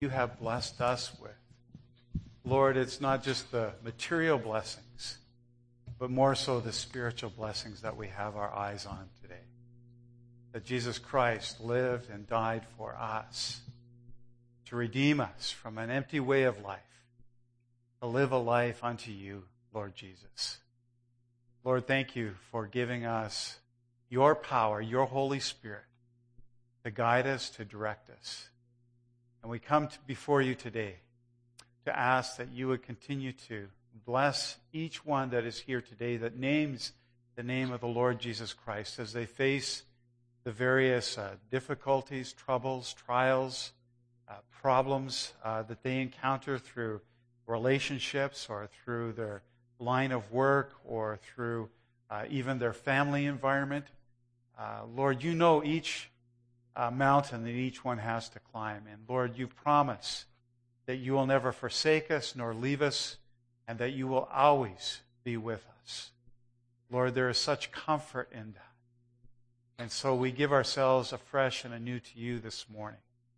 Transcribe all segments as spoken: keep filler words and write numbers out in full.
you have blessed us with. Lord, it's not just the material blessings, but more so the spiritual blessings that we have our eyes on today. That Jesus Christ lived and died for us to redeem us from an empty way of life, to live a life unto you, Lord Jesus. Lord, thank you for giving us your power, your Holy Spirit, to guide us, to direct us. And we come to before you today to ask that you would continue to bless each one that is here today that names the name of the Lord Jesus Christ as they face the various uh, difficulties, troubles, trials, uh, problems uh, that they encounter through relationships or through their line of work or through uh, even their family environment. Uh, Lord, you know each uh, mountain that each one has to climb. And Lord, you promise that you will never forsake us nor leave us, and that you will always be with us. Lord, there is such comfort in that. And so we give ourselves afresh and anew to you this morning.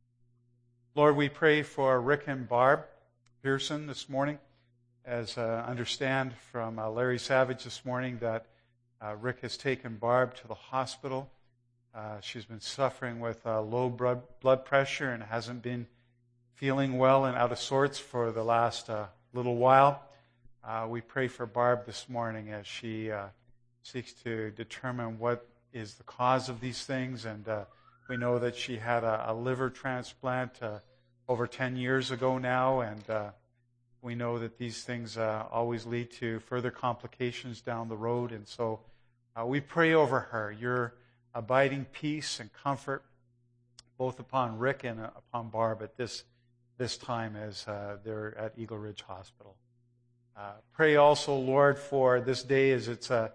Lord, we pray for Rick and Barb Pearson this morning. As I uh, understand from uh, Larry Savage this morning that uh, Rick has taken Barb to the hospital. Uh, she's been suffering with uh, low blood, blood pressure and hasn't been feeling well and out of sorts for the last uh, little while. Uh, we pray for Barb this morning as she uh, seeks to determine what is the cause of these things. And uh, we know that she had a, a liver transplant uh, over ten years ago now, and uh, we know that these things uh, always lead to further complications down the road. And so uh, we pray over her, your abiding peace and comfort, both upon Rick and uh, upon Barb at this this time as uh, they're at Eagle Ridge Hospital. Uh, pray also, Lord, for this day as it's a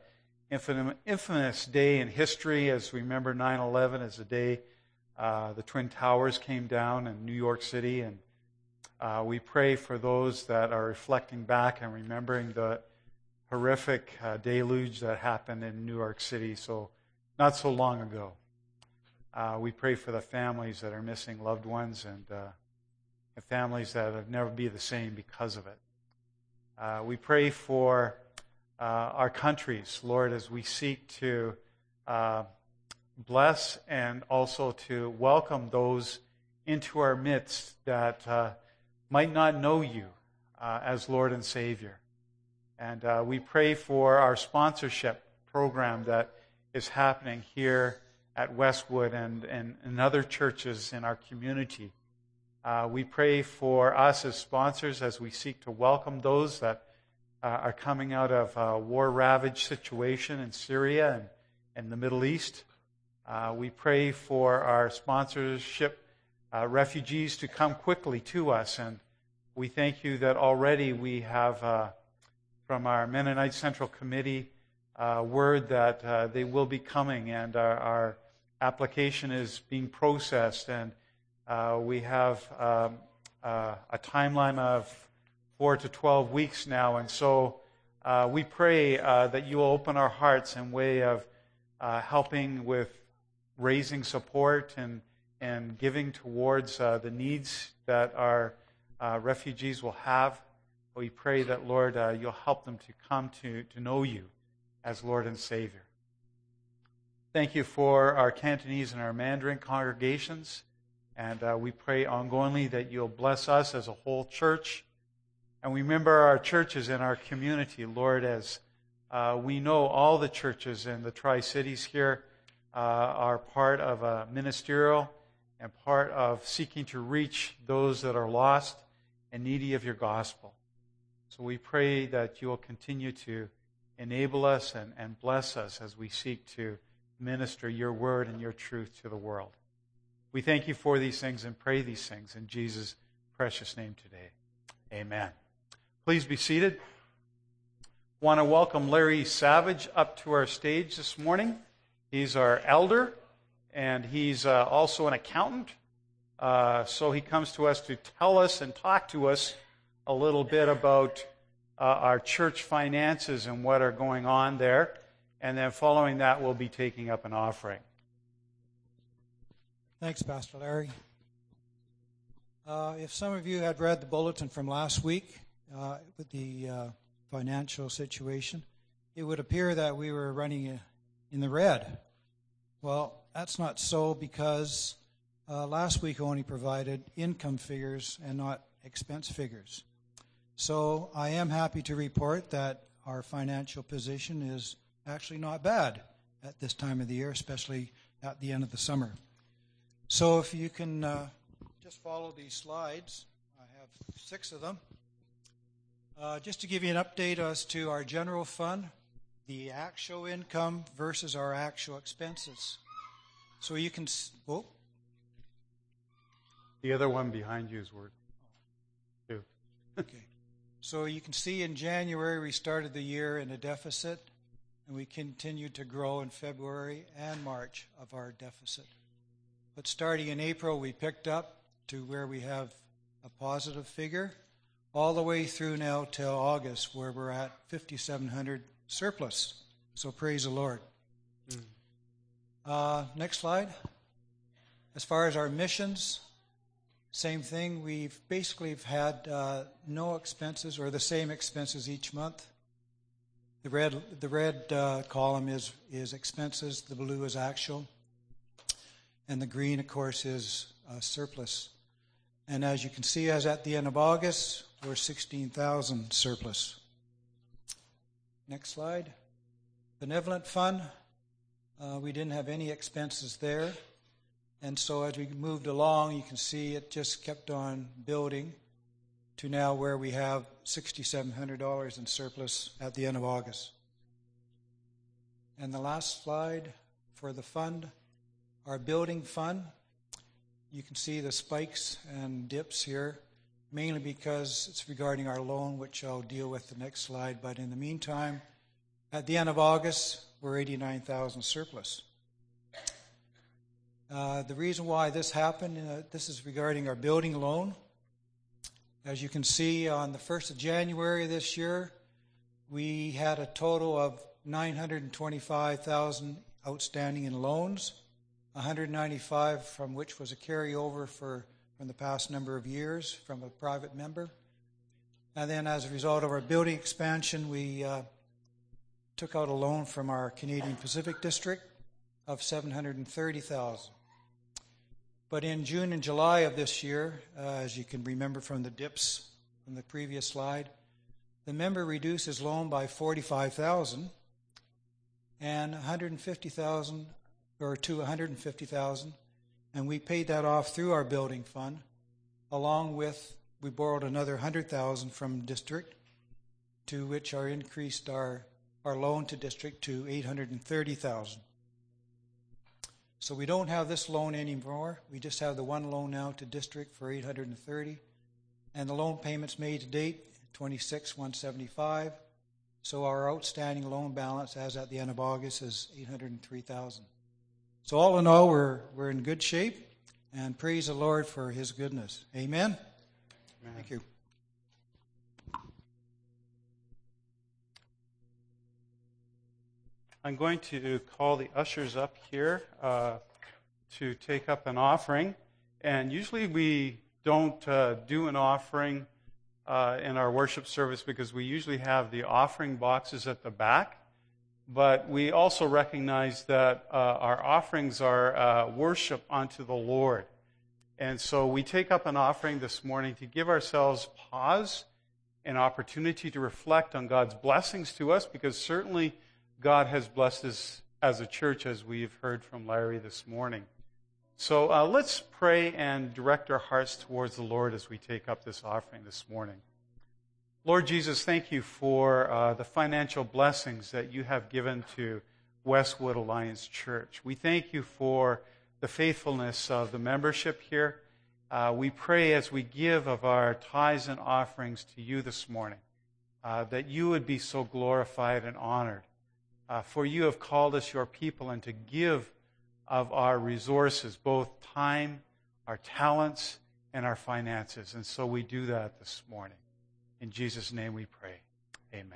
infamous day in history, as we remember nine eleven as the day uh, the Twin Towers came down in New York City. And uh, we pray for those that are reflecting back and remembering the horrific uh, deluge that happened in New York City so not so long ago. Uh, we pray for the families that are missing loved ones and uh, the families that have never be the same because of it. Uh, we pray for uh, our countries, Lord, as we seek to uh, bless and also to welcome those into our midst that uh, might not know you uh, as Lord and Savior. And uh, we pray for our sponsorship program that is happening here at Westwood and, and, and other churches in our community. Uh, we pray for us as sponsors as we seek to welcome those that uh, are coming out of a war-ravaged situation in Syria and, and the Middle East. Uh, we pray for our sponsorship uh, refugees to come quickly to us. And we thank you that already we have, uh, from our Mennonite Central Committee, uh, word that uh, they will be coming, and our, our application is being processed, and uh, we have um, uh, a timeline of four to twelve weeks now. And so uh, we pray uh, that you will open our hearts in way of uh, helping with raising support and, and giving towards uh, the needs that our uh, refugees will have. We pray that, Lord, uh, you'll help them to come to, to know you as Lord and Savior. Thank you for our Cantonese and our Mandarin congregations. And uh, we pray ongoingly that you'll bless us as a whole church. And we remember our churches in our community, Lord, as uh, we know all the churches in the Tri-Cities here uh, are part of a ministerial and part of seeking to reach those that are lost and needy of your gospel. So we pray that you will continue to enable us and, and bless us as we seek to minister your word and your truth to the world. We thank you for these things and pray these things in Jesus' precious name today. Amen. Please be seated. I want to welcome Larry Savage up to our stage this morning. He's our elder, and he's uh, also an accountant. Uh, so he comes to us to tell us and talk to us a little bit about uh, our church finances and what are going on there. And then following that, we'll be taking up an offering. Thanks, Pastor Larry. Uh, if some of you had read the bulletin from last week uh, with the uh, financial situation, it would appear that we were running in the red. Well, that's not so, because uh, last week only provided income figures and not expense figures. So I am happy to report that our financial position is actually not bad at this time of the year, especially at the end of the summer. So if you can uh, just follow these slides, I have six of them. Uh, just to give you an update as to our general fund, the actual income versus our actual expenses. So you can, oh. The other one behind you is worth two. Okay. So you can see in January we started the year in a deficit, and we continued to grow in February and March of our deficit. But starting in April, we picked up to where we have a positive figure, all the way through now till August, where we're at fifty-seven hundred surplus. So praise the Lord. Mm. Uh, next slide. As far as our missions, same thing. We've basically had uh, no expenses, or the same expenses each month. The red, the red uh, column is is expenses. The blue is actual, and the green, of course, is uh, surplus. And as you can see, as at the end of August, we're sixteen thousand surplus. Next slide. Benevolent fund. Uh, we didn't have any expenses there. And so as we moved along, you can see it just kept on building to now where we have six thousand seven hundred dollars in surplus at the end of August. And the last slide for the fund, our building fund. You can see the spikes and dips here, mainly because it's regarding our loan, which I'll deal with the next slide. But in the meantime, at the end of August, we're eighty-nine thousand surplus. Uh, the reason why this happened, uh, this is regarding our building loan. As you can see, on the first of January this year, we had a total of nine hundred twenty-five thousand outstanding in loans, one hundred ninety-five from which was a carryover for from the past number of years from a private member. And then as a result of our building expansion, we uh, took out a loan from our Canadian Pacific District of seven hundred thirty thousand. But in June and July of this year, uh, as you can remember from the dips from the previous slide, the member reduced his loan by forty-five thousand, and one hundred fifty thousand, or to one hundred fifty thousand, and we paid that off through our building fund, along with we borrowed another one hundred thousand from district, to which our increased our our loan to district to eight hundred thirty thousand. So we don't have this loan anymore. We just have the one loan now to district for eight hundred thirty, and the loan payments made to date twenty-six thousand one hundred seventy-five. So our outstanding loan balance as at the end of August is eight hundred three thousand. So all in all, we're we're in good shape, and praise the Lord for His goodness. Amen. Amen. Thank you. I'm going to call the ushers up here uh, to take up an offering. And usually we don't uh, do an offering uh, in our worship service because we usually have the offering boxes at the back. But we also recognize that uh, our offerings are uh, worship unto the Lord. And so we take up an offering this morning to give ourselves pause, an opportunity to reflect on God's blessings to us, because certainly God has blessed us as a church, as we've heard from Larry this morning. So uh, let's pray and direct our hearts towards the Lord as we take up this offering this morning. Lord Jesus, thank you for uh, the financial blessings that you have given to Westwood Alliance Church. We thank you for the faithfulness of the membership here. Uh, we pray as we give of our tithes and offerings to you this morning, uh, that you would be so glorified and honored. Uh, for you have called us your people, and to give of our resources, both time, our talents, and our finances. And so we do that this morning. In Jesus' name we pray. Amen.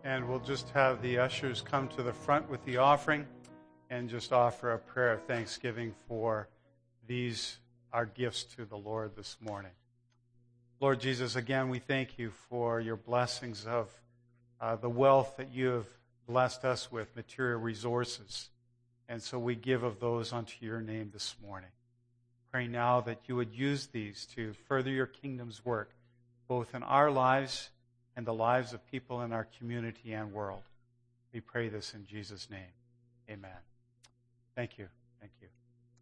And we'll just have the ushers come to the front with the offering and just offer a prayer of thanksgiving for these, our gifts to the Lord this morning. Lord Jesus, again, we thank you for your blessings of uh, the wealth that you have blessed us with, material resources. And so we give of those unto your name this morning. Pray now that you would use these to further your kingdom's work, both in our lives and the lives of people in our community and world. We pray this in Jesus' name. Amen. Thank you. Thank you.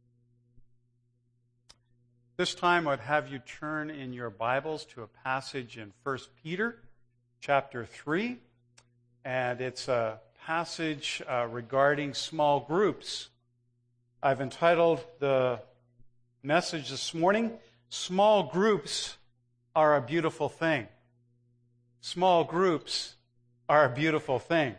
This time I'd have you turn in your Bibles to a passage in First Peter chapter three. And it's a passage uh, regarding small groups. I've entitled the message this morning, Small Groups Are a Beautiful Thing. Small groups are a beautiful thing.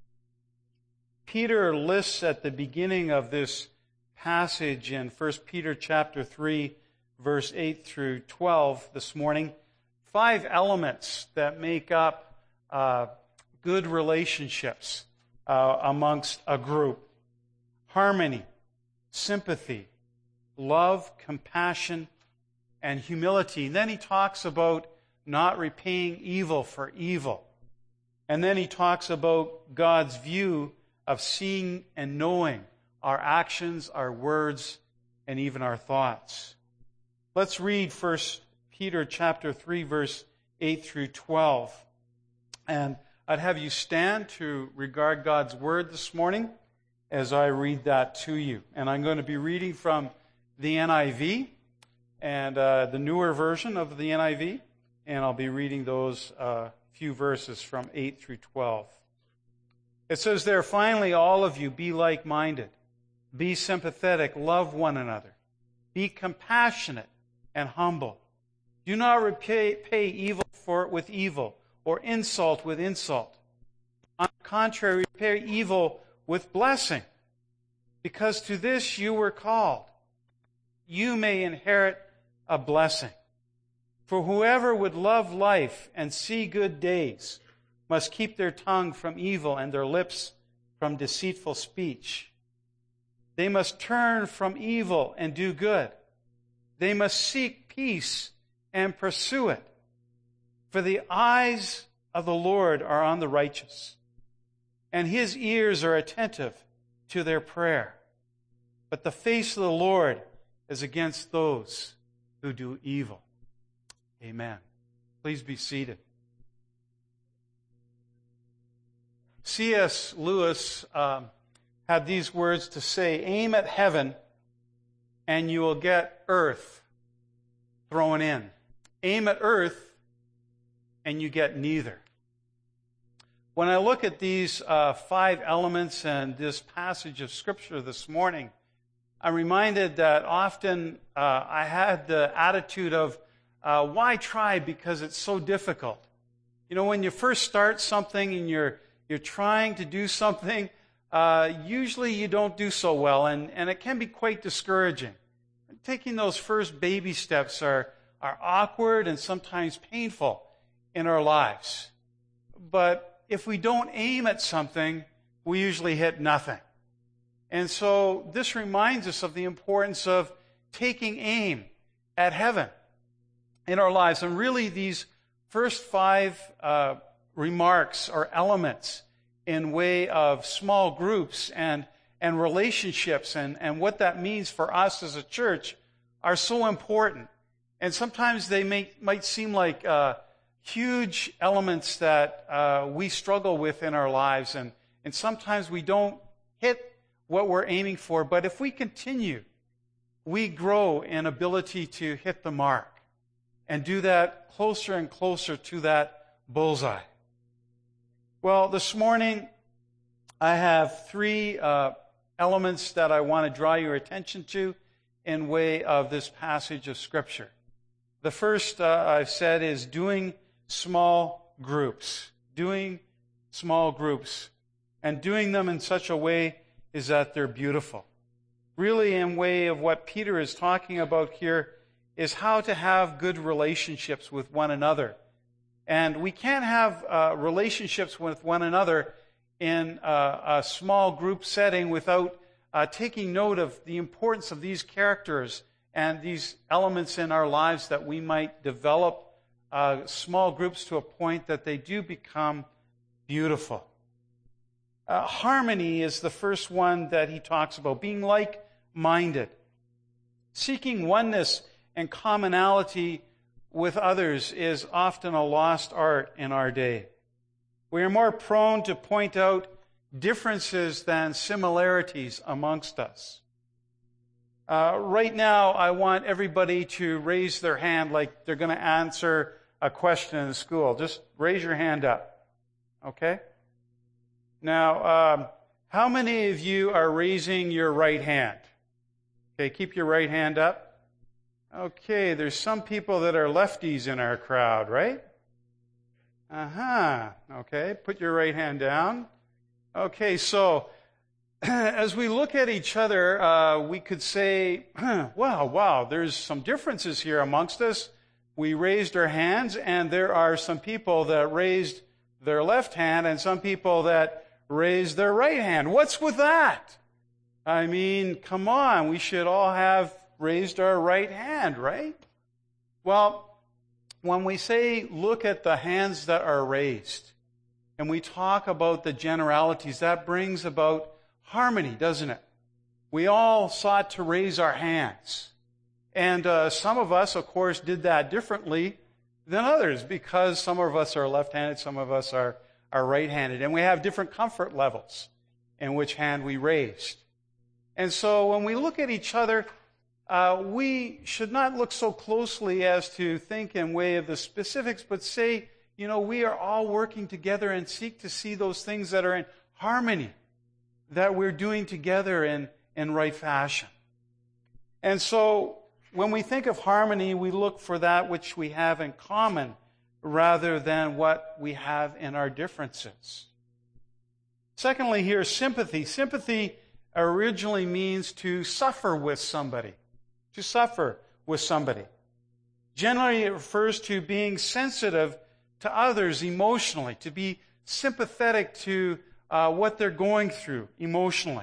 Peter lists at the beginning of this passage in First Peter chapter three, verse eight through twelve this morning, five elements that make up uh, good relationships uh, amongst a group. Harmony, sympathy, love, compassion, and humility. And then he talks about not repaying evil for evil. And then he talks about God's view of seeing and knowing our actions, our words, and even our thoughts. Let's read First Peter chapter three, verse eight through twelve. And I'd have you stand to regard God's word this morning as I read that to you. And I'm going to be reading from the N I V and uh, the newer version of the N I V. And I'll be reading those uh, few verses from eight through twelve. It says there, finally, all of you be like-minded, be sympathetic, love one another, be compassionate and humble. Do not repay pay evil for with evil, or insult with insult. On the contrary, repay evil with blessing, because to this you were called. You may inherit a blessing. For whoever would love life and see good days must keep their tongue from evil and their lips from deceitful speech. They must turn from evil and do good. They must seek peace and pursue it. For the eyes of the Lord are on the righteous, and his ears are attentive to their prayer. But the face of the Lord is against those who do evil. Amen. Please be seated. C S Lewis um, had these words to say, aim at heaven and you will get earth thrown in. Aim at earth and you get neither. When I look at these uh, five elements and this passage of Scripture this morning, I'm reminded that often uh, I had the attitude of, Uh, why try? Because it's so difficult. You know, when you first start something and you're you're trying to do something, uh, usually you don't do so well, and, and it can be quite discouraging. Taking those first baby steps are are awkward and sometimes painful in our lives. But if we don't aim at something, we usually hit nothing. And so this reminds us of the importance of taking aim at heaven in our lives. And really these first five uh, remarks or elements in way of small groups and, and relationships and, and what that means for us as a church are so important. And sometimes they may, might seem like uh, huge elements that uh, we struggle with in our lives. And, and sometimes we don't hit what we're aiming for. But if we continue, we grow in ability to hit the mark and do that closer and closer to that bullseye. Well, this morning I have three uh, elements that I want to draw your attention to in way of this passage of Scripture. The first, uh, I've said, is doing small groups. Doing small groups. And doing them in such a way is that they're beautiful. Really, in way of what Peter is talking about here is how to have good relationships with one another And we can't have uh, relationships with one another in a, a small group setting without uh, taking note of the importance of these characters and these elements in our lives, that we might develop uh, small groups to a point that they do become beautiful. Uh, harmony is the first one that he talks about, being like-minded. Seeking oneness and commonality with others is often a lost art in our day. We are more prone to point out differences than similarities amongst us. Uh, right now, I want everybody to raise their hand like they're going to answer a question in school. Just raise your hand up. Okay? Now, um, how many of you are raising your right hand? Okay, keep your right hand up. Okay, there's some people that are lefties in our crowd, right? Uh-huh. Okay, put your right hand down. Okay, so as we look at each other, uh, we could say, wow, wow, there's some differences here amongst us. We raised our hands, and there are some people that raised their left hand and some people that raised their right hand. What's with that? I mean, come on, we should all have raised our right hand, right? Well, when we say look at the hands that are raised, and we talk about the generalities, that brings about harmony, doesn't it? We all sought to raise our hands. And uh, some of us, of course, did that differently than others, because some of us are left-handed, some of us are, are right-handed. And we have different comfort levels in which hand we raised. And so when we look at each other, uh, we should not look so closely as to think in way of the specifics, but say, you know, we are all working together and seek to see those things that are in harmony, that we're doing together in, in right fashion. And so when we think of harmony, we look for that which we have in common rather than what we have in our differences. Secondly, here, sympathy. Sympathy originally means to suffer with somebody. To suffer with somebody. Generally, it refers to being sensitive to others emotionally, to be sympathetic to uh, what they're going through emotionally.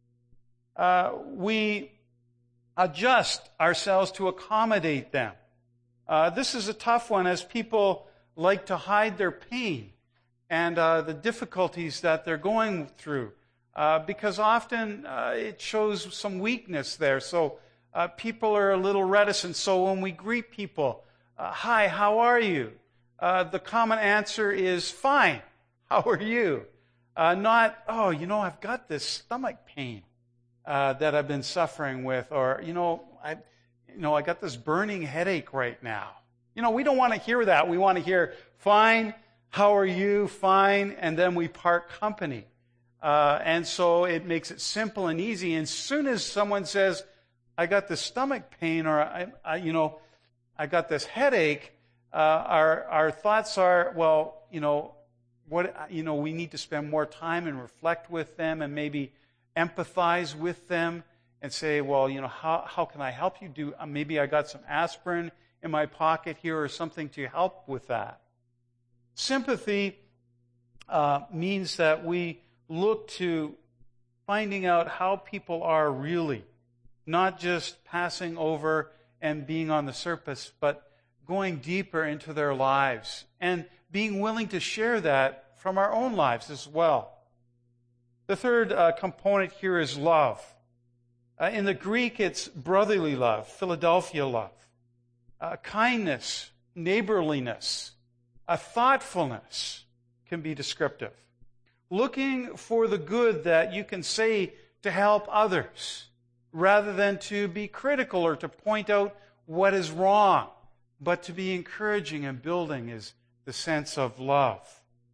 Uh, we adjust ourselves to accommodate them. Uh, this is a tough one, as people like to hide their pain and uh, the difficulties that they're going through, uh, because often uh, it shows some weakness there. So uh, people are a little reticent. So when we greet people, uh, hi, how are you? Uh, the common answer is fine. How are you? Uh, not, oh, you know, I've got this stomach pain uh, that I've been suffering with, or, you know, I, you know, I got this burning headache right now. You know, we don't want to hear that. We want to hear, fine, how are you? Fine, and then we part company. Uh, and so it makes it simple and easy. And as soon as someone says, I got this stomach pain, or, I, I, you know, I got this headache, uh, our our thoughts are, well, you know, what, you know, we need to spend more time and reflect with them and maybe empathize with them and say, well, you know, how how can I help you? Do uh, maybe I got some aspirin in my pocket here or something to help with that. Sympathy uh, means that we look to finding out how people are really, not just passing over and being on the surface, but going deeper into their lives and being willing to share that from our own lives as well. The third uh, component here is love. Uh, in the Greek, it's brotherly love, Philadelphia love, uh, kindness, neighborliness, a thoughtfulness can be descriptive. Looking for the good that you can say to help others, rather than to be critical or to point out what is wrong, but to be encouraging and building is the sense of love.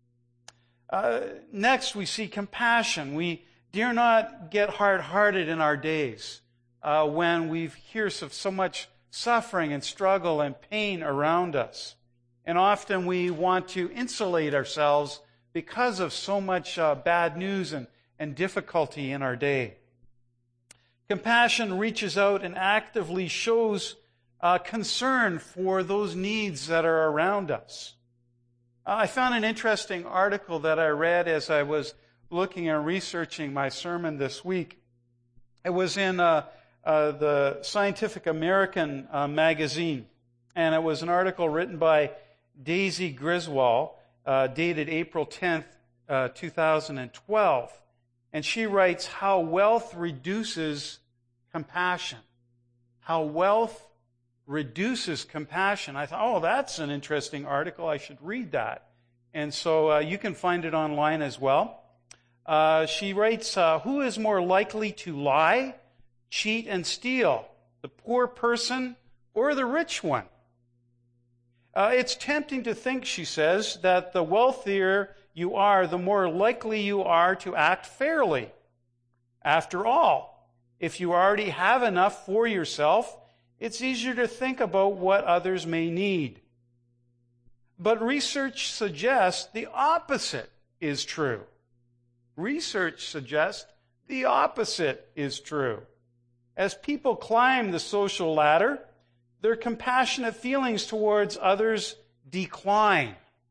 Uh, next, we see compassion. We dare not get hard-hearted in our days uh, when we hear of so much suffering and struggle and pain around us. And often we want to insulate ourselves because of so much uh, bad news and, and difficulty in our day. Compassion reaches out and actively shows uh, concern for those needs that are around us. I found an interesting article that I read as I was looking and researching my sermon this week. It was in uh, uh, the Scientific American uh, magazine, and it was an article written by Daisy Griswold, uh, dated April tenth, uh, two thousand twelve. And she writes, how wealth reduces compassion. How wealth reduces compassion. I thought, oh, that's an interesting article. I should read that. And so uh, you can find it online as well. Uh, she writes, uh, who is more likely to lie, cheat, and steal? The poor person or the rich one? Uh, it's tempting to think, she says, that the wealthier you are, the more likely you are to act fairly. After all, if you already have enough for yourself, it's easier to think about what others may need. But research suggests the opposite is true. Research suggests the opposite is true. As people climb the social ladder, their compassionate feelings towards others decline.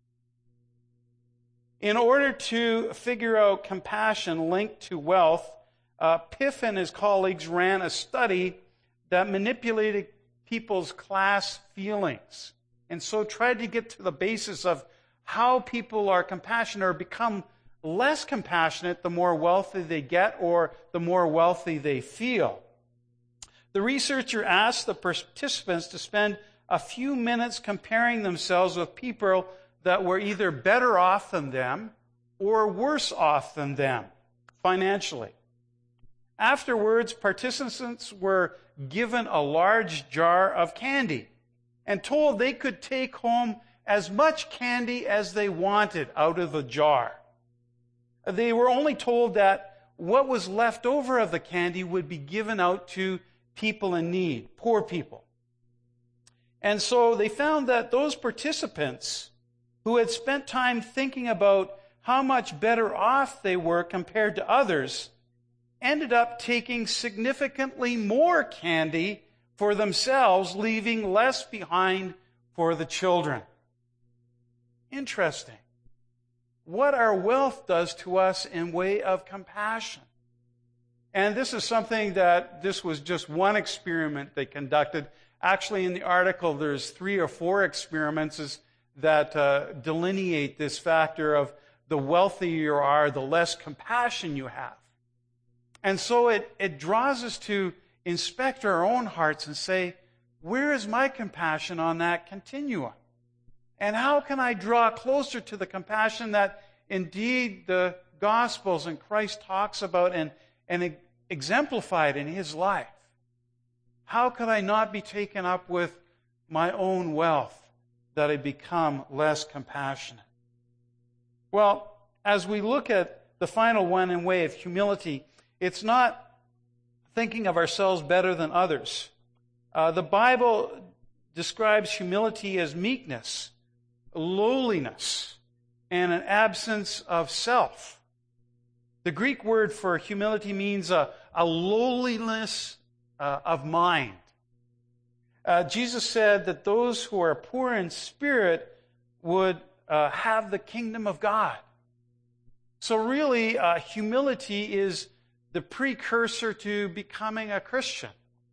In order to figure out compassion linked to wealth, uh, Piff and his colleagues ran a study that manipulated people's class feelings, and so tried to get to the basis of how people are compassionate or become less compassionate the more wealthy they get or the more wealthy they feel. The researcher asked the participants to spend a few minutes comparing themselves with people that were either better off than them or worse off than them financially. Afterwards, participants were given a large jar of candy and told they could take home as much candy as they wanted out of the jar. They were only told that what was left over of the candy would be given out to people in need, poor people. And so they found that those participants who had spent time thinking about how much better off they were compared to others ended up taking significantly more candy for themselves, leaving less behind for the children. Interesting. What our wealth does to us in way of compassion. And this is something that, this was just one experiment they conducted. Actually, in the article, there's three or four experiments that uh, delineate this factor of the wealthier you are, the less compassion you have. And so it, it draws us to inspect our own hearts and say, where is my compassion on that continuum? And how can I draw closer to the compassion that indeed the Gospels and Christ talks about and, and exemplified in his life? How could I not be taken up with my own wealth that I become less compassionate? Well, as we look at the final one in way of humility, it's not thinking of ourselves better than others. Uh, the Bible describes humility as meekness, lowliness, and an absence of self. The Greek word for humility means a, a lowliness uh, of mind. Uh, Jesus said that those who are poor in spirit would uh, have the kingdom of God. So really, uh, humility is the precursor to becoming a Christian.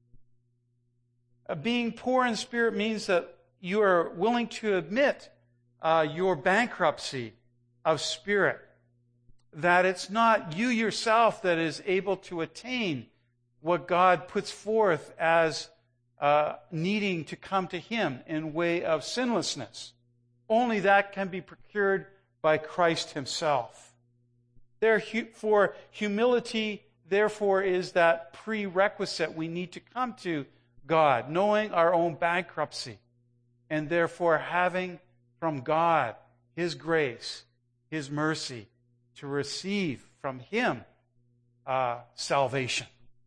Uh, being poor in spirit means that you are willing to admit uh, your bankruptcy of spirit, that it's not you yourself that is able to attain what God puts forth as uh, needing to come to him in way of sinlessness. Only that can be procured by Christ himself. Therefore, humility, therefore, is that prerequisite we need to come to God, knowing our own bankruptcy, and therefore having from God his grace, his mercy, to receive from him uh, salvation.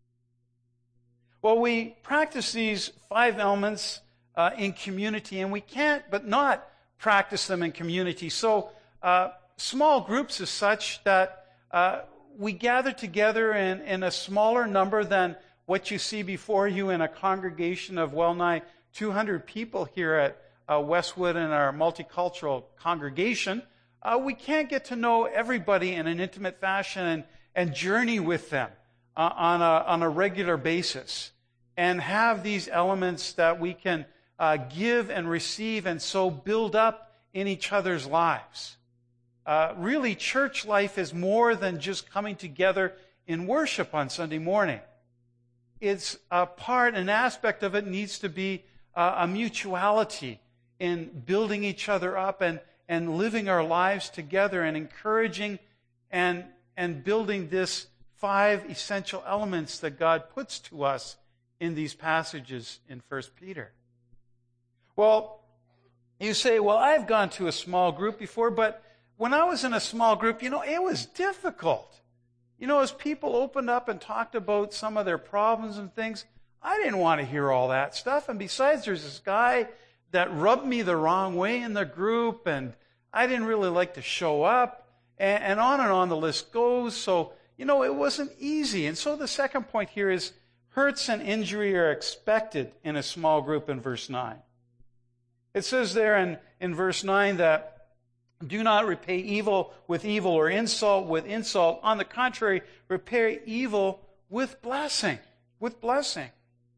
Well, we practice these five elements uh, in community, and we can't but not practice them in community. So uh, small groups is such that uh, we gather together in, in a smaller number than what you see before you in a congregation of well nigh two hundred people here at uh, Westwood and our multicultural congregation, uh, we can't get to know everybody in an intimate fashion and, and journey with them uh, on a, on a regular basis and have these elements that we can uh, give and receive and so build up in each other's lives. Uh, really, church life is more than just coming together in worship on Sunday morning. It's a part, an aspect of it needs to be uh, a mutuality in building each other up and, and living our lives together and encouraging and, and building this five essential elements that God puts to us in these passages in First Peter. Well, you say, well, I've gone to a small group before, but when I was in a small group, you know, it was difficult. You know, as people opened up and talked about some of their problems and things, I didn't want to hear all that stuff. And besides, there's this guy that rubbed me the wrong way in the group, and I didn't really like to show up, and, and on and on the list goes. So, you know, it wasn't easy. And so the second point here is hurts and injury are expected in a small group in verse nine. It says there in, in verse nine that do not repay evil with evil or insult with insult. On the contrary, repay evil with blessing. With blessing.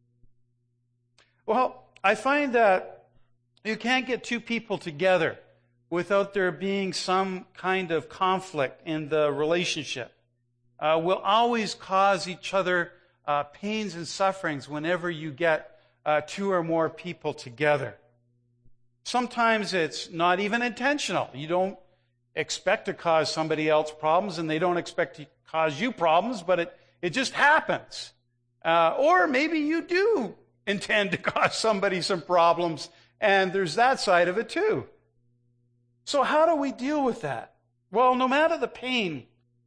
Well, I find that you can't get two people together without there being some kind of conflict in the relationship. Uh, we'll always cause each other uh, pains and sufferings whenever you get uh, two or more people together. Sometimes it's not even intentional. You don't expect to cause somebody else problems, and they don't expect to cause you problems, but it, it just happens. Uh, or maybe you do intend to cause somebody some problems, and there's that side of it too. So how do we deal with that? Well, no matter the pain,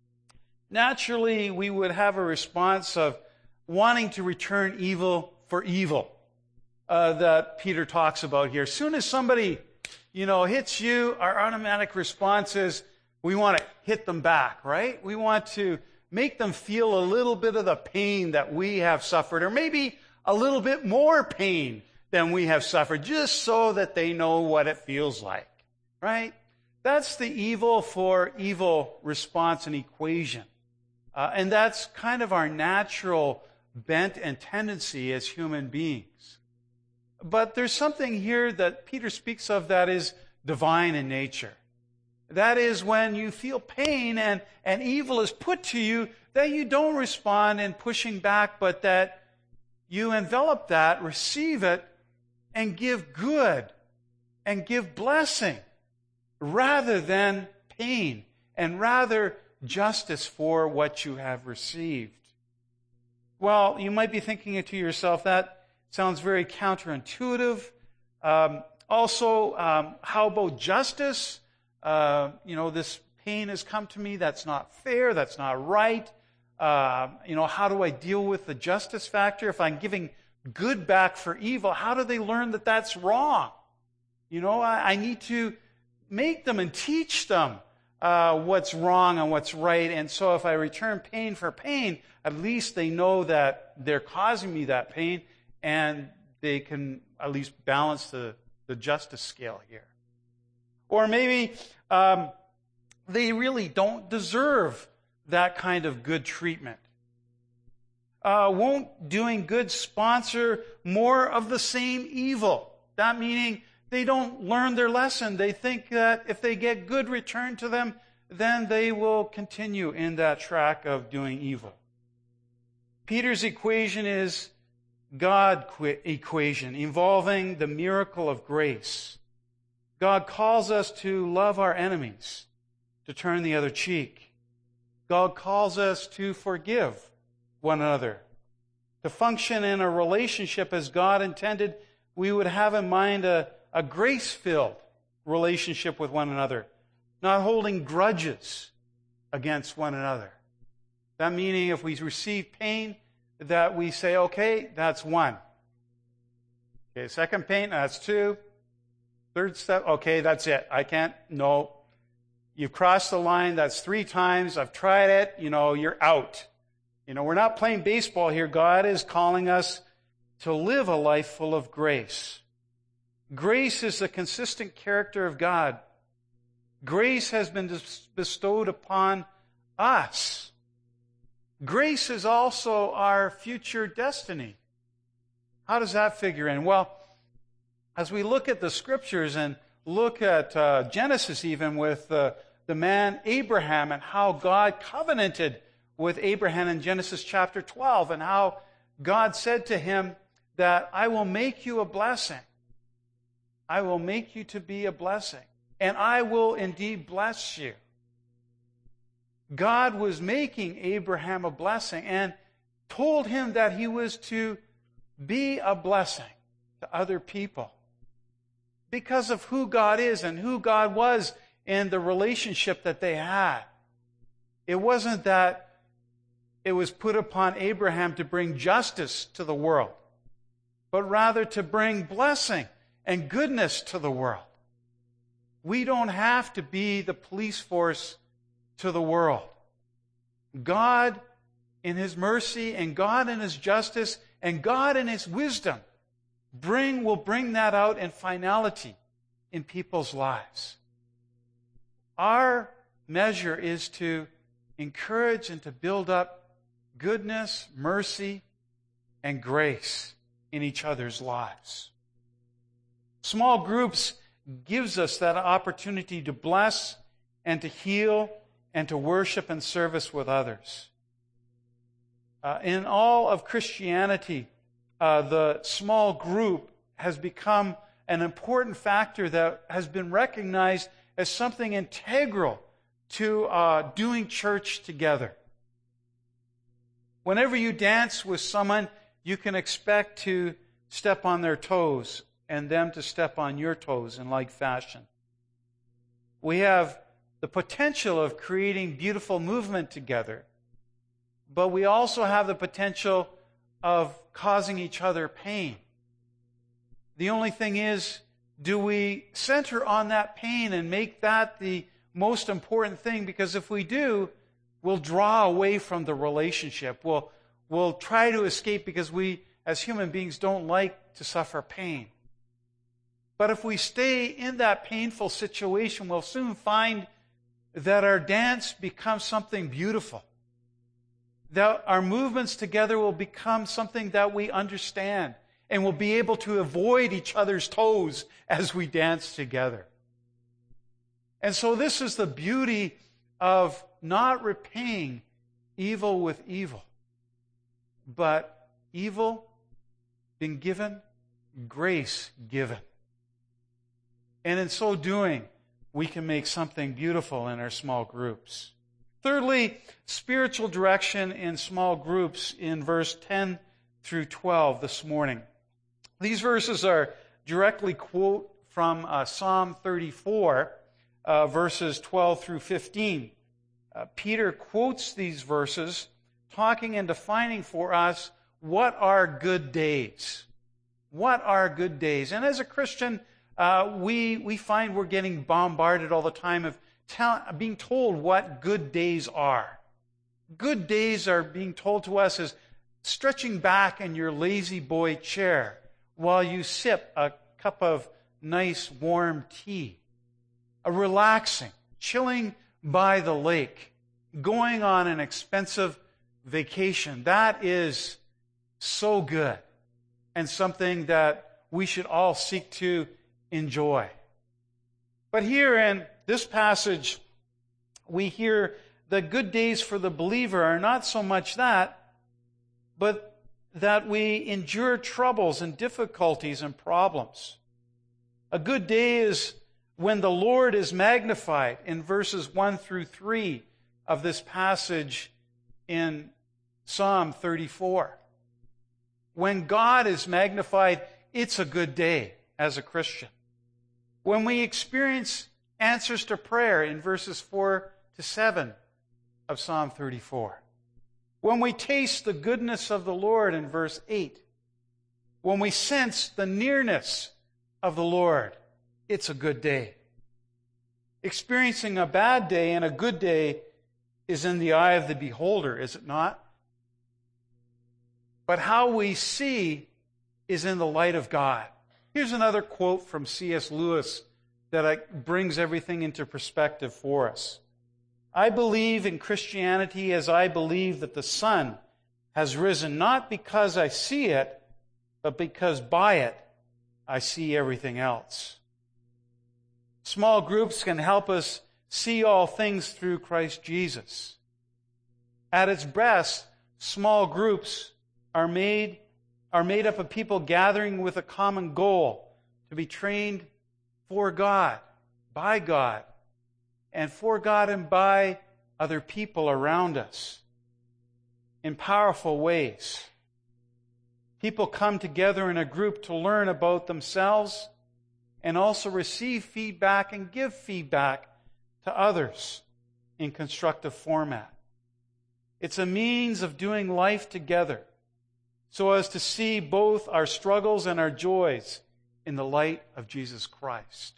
naturally we would have a response of wanting to return evil for evil. Uh, that Peter talks about here. As soon as somebody, you know, hits you, our automatic response is we want to hit them back, right? We want to make them feel a little bit of the pain that we have suffered, or maybe a little bit more pain than we have suffered, just so that they know what it feels like, right? That's the evil for evil response and equation. Uh, and that's kind of our natural bent and tendency as human beings. But there's something here that Peter speaks of that is divine in nature. That is when you feel pain and, and evil is put to you, that you don't respond in pushing back, but that you envelop that, receive it, and give good and give blessing rather than pain, and rather justice for what you have received. Well, you might be thinking to yourself, that sounds very counterintuitive. Um, also, um, how about justice? Uh, you know, this pain has come to me. That's not fair. That's not right. Uh, you know, how do I deal with the justice factor? If I'm giving good back for evil, how do they learn that that's wrong? You know, I, I need to make them and teach them uh, what's wrong and what's right. And so if I return pain for pain, at least they know that they're causing me that pain, and they can at least balance the, the justice scale here. Or maybe um, they really don't deserve that kind of good treatment. Uh, won't doing good sponsor more of the same evil? That meaning they don't learn their lesson. They think that if they get good returned to them, then they will continue in that track of doing evil. Peter's equation is God equation involving the miracle of grace. God calls us to love our enemies, to turn the other cheek. God calls us to forgive one another. To function in a relationship as God intended, we would have in mind a, a grace-filled relationship with one another, not holding grudges against one another. That meaning if we receive pain, that we say, okay, that's one. Okay, second pain, that's two. Third step, okay, that's it. I can't, no. You've crossed the line, that's three times. I've tried it, you know, you're out. You know, we're not playing baseball here. God is calling us to live a life full of grace. Grace is the consistent character of God. Grace has been bestowed upon us. Grace is also our future destiny. How does that figure in? Well, as we look at the Scriptures and look at uh, Genesis even with uh, the man Abraham and how God covenanted with Abraham in Genesis chapter twelve and how God said to him that I will make you a blessing. I will make you to be a blessing. And I will indeed bless you. God was making Abraham a blessing and told him that he was to be a blessing to other people because of who God is and who God was in the relationship that they had. It wasn't that it was put upon Abraham to bring justice to the world, but rather to bring blessing and goodness to the world. We don't have to be the police force to the world. God in His mercy and God in His justice and God in His wisdom bring will bring that out in finality in people's lives. Our measure is to encourage and to build up goodness, mercy, and grace in each other's lives. Small groups gives us that opportunity to bless and to heal and to worship and service with others. Uh, in all of Christianity, uh, the small group has become an important factor that has been recognized as something integral to uh, doing church together. Whenever you dance with someone, you can expect to step on their toes and them to step on your toes in like fashion. We have the potential of creating beautiful movement together, but we also have the potential of causing each other pain. The only thing is, do we center on that pain and make that the most important thing? Because if we do, we'll draw away from the relationship. We'll, we'll try to escape because we, as human beings, don't like to suffer pain. But if we stay in that painful situation, we'll soon find that our dance becomes something beautiful. That our movements together will become something that we understand and we'll be able to avoid each other's toes as we dance together. And so this is the beauty of not repaying evil with evil, but evil being given, grace given. And in so doing, we can make something beautiful in our small groups. Thirdly, spiritual direction in small groups in verse ten through twelve this morning. These verses are directly quote from uh, Psalm thirty-four, uh, verses twelve through fifteen. Uh, Peter quotes these verses, talking and defining for us what are good days. What are good days? And as a Christian, uh, we we find we're getting bombarded all the time of tell, being told what good days are. Good days are being told to us as stretching back in your lazy boy chair while you sip a cup of nice warm tea. A relaxing, chilling by the lake, going on an expensive vacation. That is so good and something that we should all seek to enjoy. But here in this passage, we hear the good days for the believer are not so much that, but that we endure troubles and difficulties and problems. A good day is when the Lord is magnified in verses one through three of this passage in Psalm thirty-four. When God is magnified, it's a good day as a Christian. When we experience answers to prayer in verses four to seven of Psalm thirty-four. When we taste the goodness of the Lord in verse eight. When we sense the nearness of the Lord, it's a good day. Experiencing a bad day and a good day is in the eye of the beholder, is it not? But how we see is in the light of God. Here's another quote from C S Lewis that brings everything into perspective for us. I believe in Christianity as I believe that the sun has risen, not because I see it, but because by it I see everything else. Small groups can help us see all things through Christ Jesus. At its best, small groups are made, are made up of people gathering with a common goal to be trained for God, by God, and for God and by other people around us in powerful ways. People come together in a group to learn about themselves and also receive feedback and give feedback to others in constructive format. It's a means of doing life together so as to see both our struggles and our joys in the light of Jesus Christ.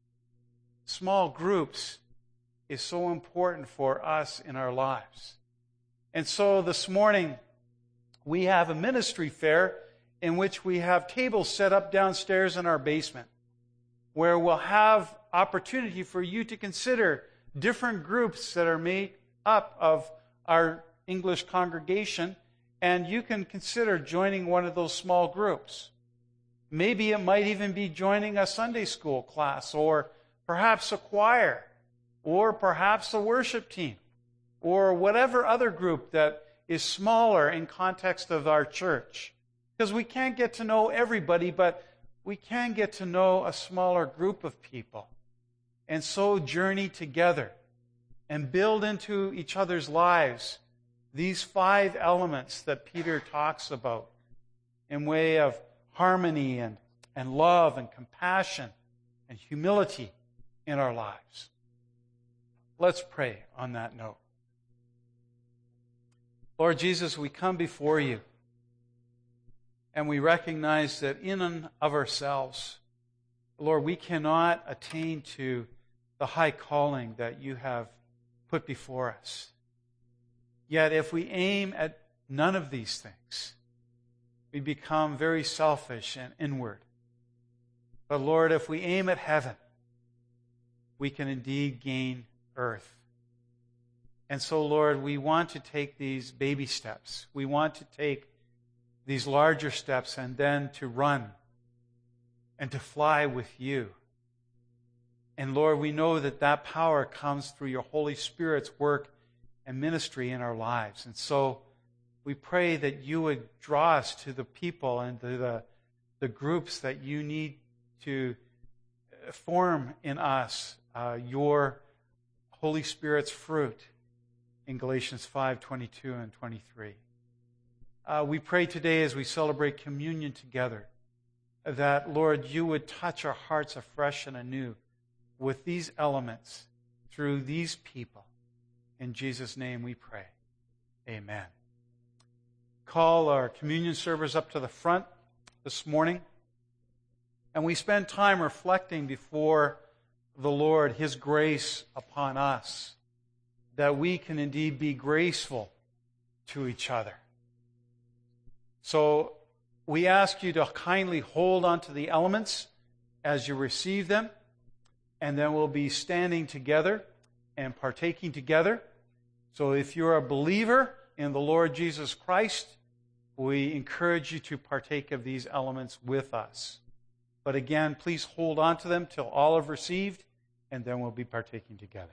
Small groups is so important for us in our lives. And so this morning, we have a ministry fair in which we have tables set up downstairs in our basement where we'll have opportunity for you to consider different groups that are made up of our English congregation, and you can consider joining one of those small groups. Maybe it might even be joining a Sunday school class, or perhaps a choir, or perhaps a worship team, or whatever other group that is smaller in context of our church. Because we can't get to know everybody, but we can get to know a smaller group of people. And so journey together and build into each other's lives these five elements that Peter talks about in way of harmony and, and love and compassion and humility in our lives. Let's pray on that note. Lord Jesus, we come before you and we recognize that in and of ourselves, Lord, we cannot attain to the high calling that you have put before us. Yet if we aim at none of these things, we become very selfish and inward. But Lord, if we aim at heaven, we can indeed gain earth. And so, Lord, we want to take these baby steps. We want to take these larger steps and then to run and to fly with you. And Lord, we know that that power comes through your Holy Spirit's work and ministry in our lives. And so we pray that you would draw us to the people and to the, the groups that you need to form in us uh, your Holy Spirit's fruit in Galatians five, twenty-two and twenty-three. Uh, we pray today as we celebrate communion together that, Lord, you would touch our hearts afresh and anew with these elements through these people. In Jesus' name we pray. Amen. Call our communion servers up to the front this morning. And we spend time reflecting before the Lord, His grace upon us, that we can indeed be graceful to each other. So we ask you to kindly hold on to the elements as you receive them, and then we'll be standing together and partaking together. So if you're a believer in the Lord Jesus Christ, we encourage you to partake of these elements with us. But again, please hold on to them till all have received, and then we'll be partaking together.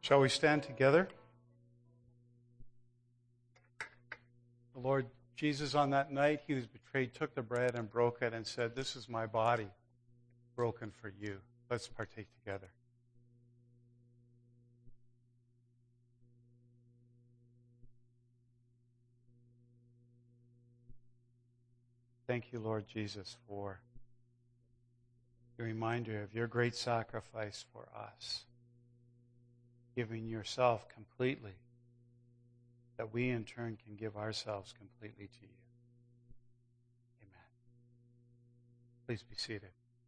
Shall we stand together? The Lord Jesus, on that night he was betrayed, took the bread and broke it and said, "This is my body broken for you." Let's partake together. Thank you, Lord Jesus, for the reminder of your great sacrifice for us, giving yourself completely, that we in turn can give ourselves completely to you. Amen. Please be seated.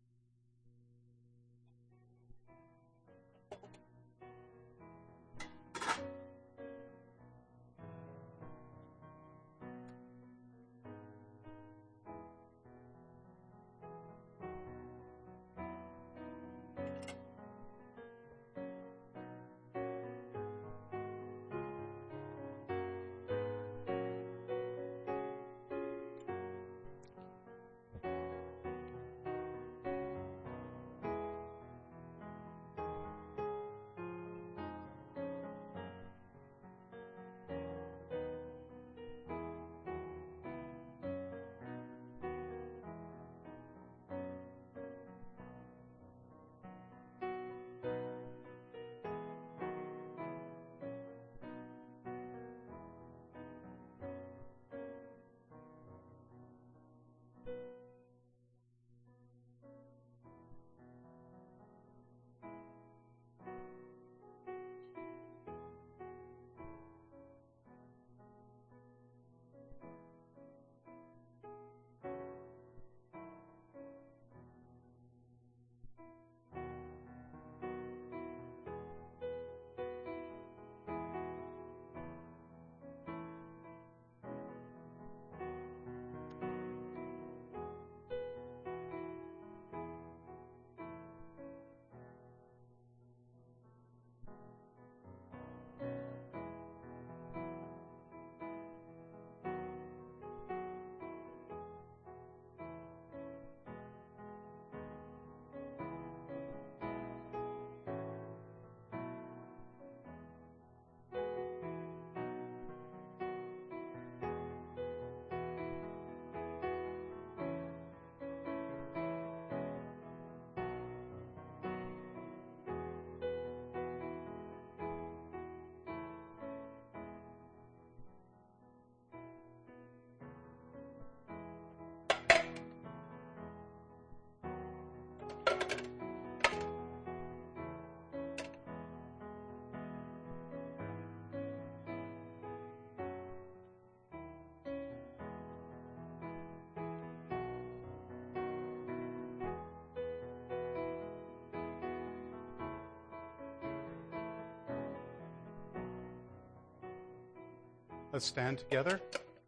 Let's stand together.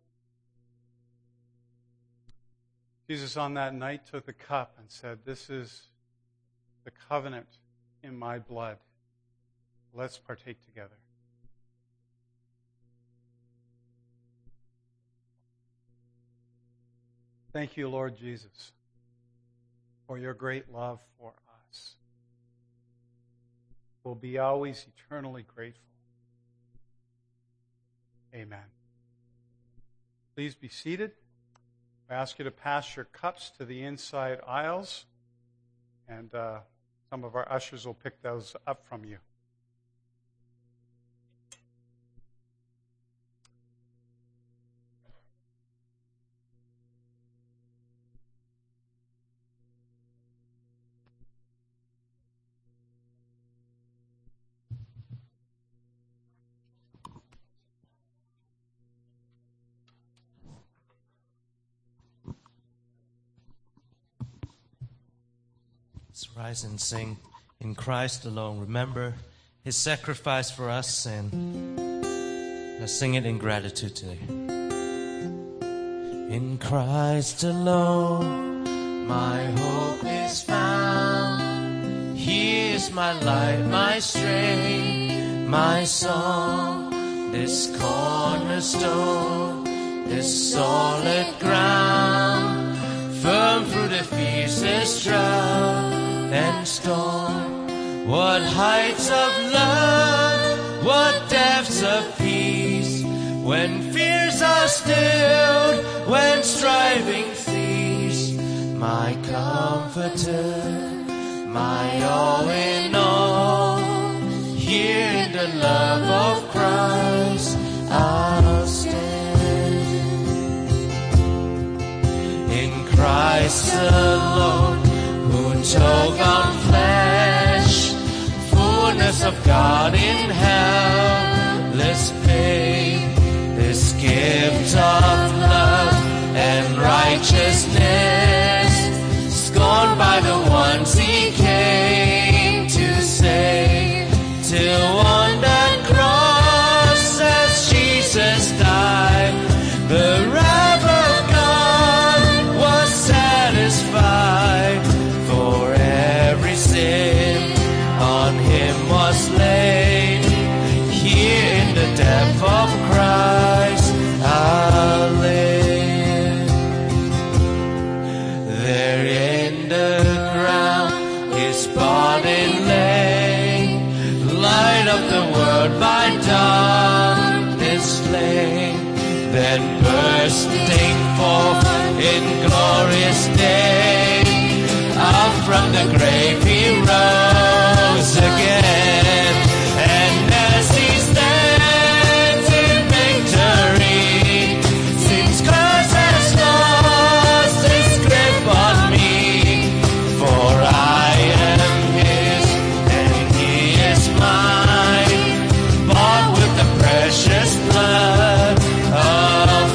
Jesus on that night took the cup and said, "This is the covenant in my blood. Let's partake together." Thank you, Lord Jesus, for your great love for us. We'll be always eternally grateful. Amen. Please be seated. I ask you to pass your cups to the inside aisles, and uh, some of our ushers will pick those up from you. Let's rise and sing In Christ Alone. Remember his sacrifice for us, and let's sing it in gratitude today. In Christ alone my hope is found. He is my light, my strength, my song, this cornerstone, this solid ground, firm through the fiercest drought and storm. What heights of love what depths of peace, when fears are stilled, when striving cease. My comforter, my all in all, here in the love of Christ I'll stand. In Christ alone, who took on flesh, fullness of God in helpless pain, this gift of love and righteousness, scorned by the ones he came to save, till on that cross as Jesus died, the wrath of God was satisfied. For every sin on him was laid, here in the depth of Christ I'll live. There in the ground his body lay, light of the world by darkness slain, then bursting forth in glorious day, out from the grave he rose again. And as he stands in victory, sin's curse has lost its grip on me, for I am his and he is mine, bought with the precious blood of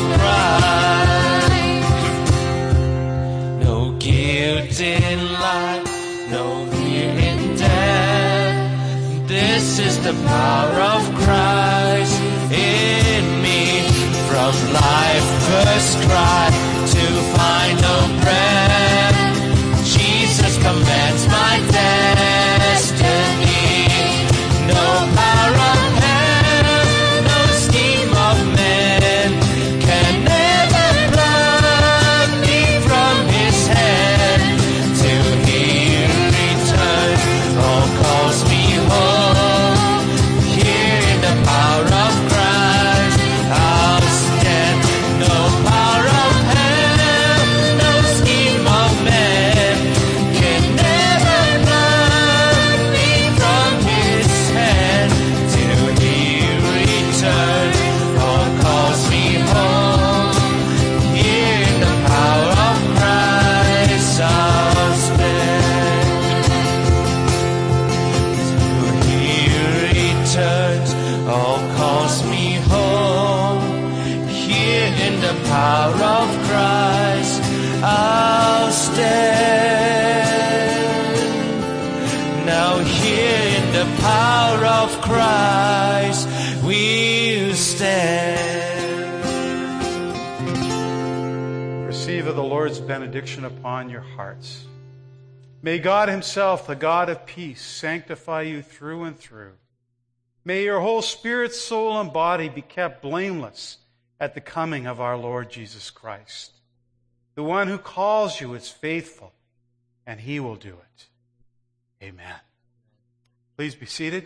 Christ. No guilt in life, no fear in death, this is the power of Christ in me. From life first cry to final breath, Jesus commands my destiny. No power of hell, no scheme of man can ever pluck me from his hand. Till he returns or calls me home, here in the power of Christ I'll stand. No power of hell, no scheme of man can never pluck me from his hand. Till he returns or calls me home, here in the power of Christ I'll stand. Till he returns or calls me home, here in the power of Christ I'll stand. Now here in the power of Christ we'll stand. Receive of the Lord's benediction upon your hearts. May God himself, the God of peace, sanctify you through and through. May your whole spirit, soul, and body be kept blameless at the coming of our Lord Jesus Christ. The one who calls you is faithful, and he will do it. Amen. Please be seated.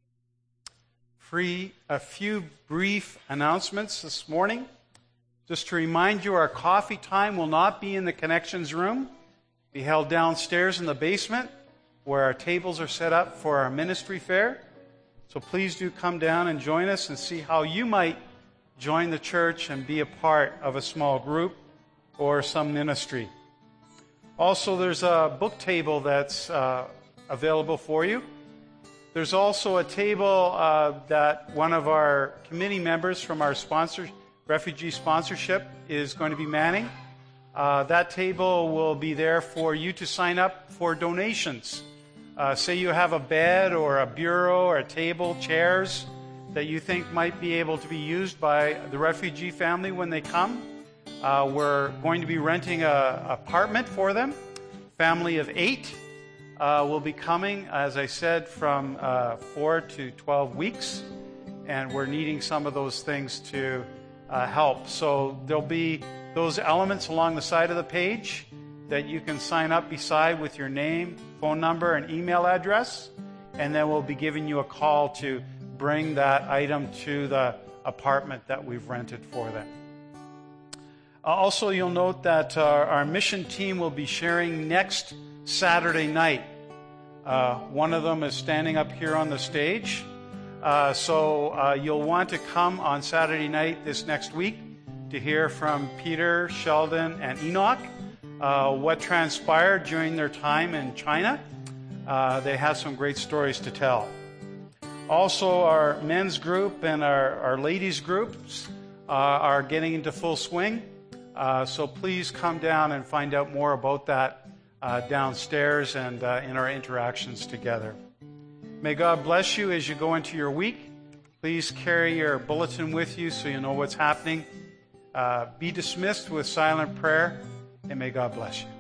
Free, a few brief announcements this morning. Just to remind you, our coffee time will not be in the connections room. Be held downstairs in the basement, where our tables are set up for our ministry fair. So please do come down and join us and see how you might join the church and be a part of a small group or some ministry. Also, there's a book table that's uh, available for you. There's also a table uh, that one of our committee members from our sponsor, refugee sponsorship is going to be manning. Uh, that table will be there for you to sign up for donations. Uh, say you have a bed or a bureau or a table, chairs that you think might be able to be used by the refugee family when they come. Uh, we're going to be renting an apartment for them. Family of eight uh, will be coming, as I said, from uh, four to twelve weeks. And we're needing some of those things to uh, help. So there'll be those elements along the side of the page that you can sign up beside with your name, phone number, and email address. And then we'll be giving you a call to bring that item to the apartment that we've rented for them. Uh, also, you'll note that uh, our mission team will be sharing next Saturday night. Uh, one of them is standing up here on the stage. Uh, so uh, you'll want to come on Saturday night this next week to hear from Peter, Sheldon, and Enoch uh, what transpired during their time in China. Uh, they have some great stories to tell. Also, our men's group and our, our ladies' groups uh, are getting into full swing. Uh, so please come down and find out more about that uh, downstairs and uh, in our interactions together. May God bless you as you go into your week. Please carry your bulletin with you so you know what's happening. Uh, be dismissed with silent prayer, and may God bless you.